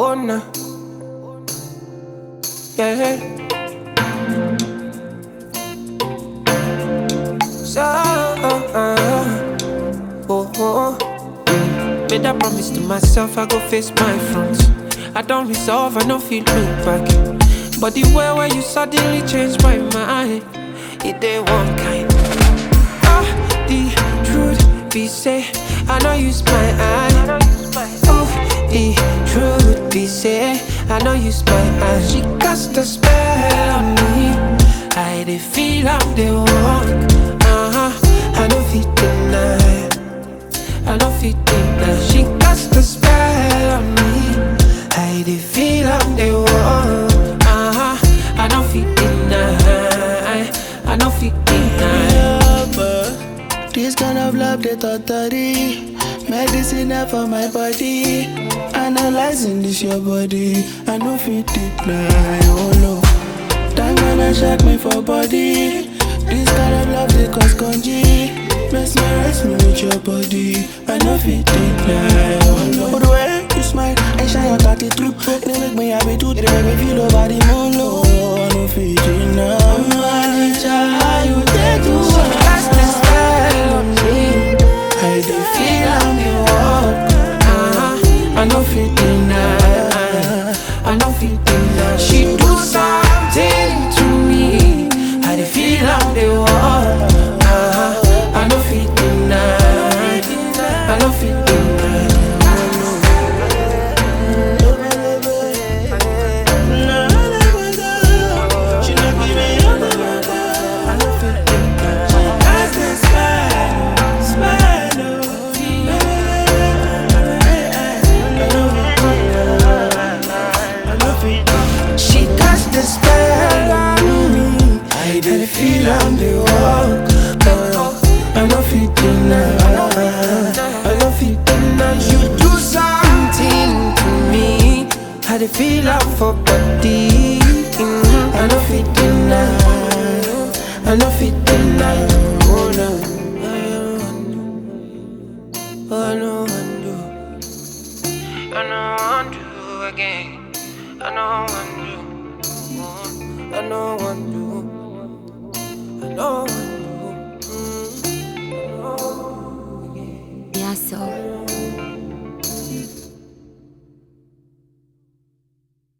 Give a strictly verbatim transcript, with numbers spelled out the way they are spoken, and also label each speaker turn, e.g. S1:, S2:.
S1: Oh no, yeah. So, uh, oh, oh. Made a promise to myself, I go face my front. I don't resolve, I don't feel look back. But the way where you suddenly changed my mind, it ain't one kind. Ah, the truth be say, I know you my eye. Oh, the truth be say, I know you my eye. She cast a spell on me. I dey feel I'm the one. Uh-huh, I don't fit deny. I don't fit deny. She cast a spell on me. I dey feel I'm the one. Uh-huh, I don't fit deny. I don't fit deny.
S2: This kind of love, they totally medicine for my body. Analyzing this your body, I know fit deny. Oh no, time when I shake me for body. This kind of love, they cause congy. Mesmerize me with your body, I know fit deny. Oh no, but the way you smile and shine your cocky through, they make me happy too. They make me feel over the moon. Oh, I know fit deny. How you take to
S1: Cast a spell on me.
S2: I do feel I'm the one.
S1: Uh-huh, I know fit deny. I know fit deny. She do something to me. I dey feel I'm the one. Uh-huh, I know fit deny. I know fit deny.
S2: She not give me up. I know fit deny. That's the smile, smile, oh. I know fit deny.
S1: She cast the spell on me.
S2: I dey feel I'm the one.
S1: I know fit deny. I know fit deny. You do something to me. I dey feel up for body. Mhm. I know fit deny. I know fit deny. Oh no, oh I know undo. I know undo again. I know undo. I know undo.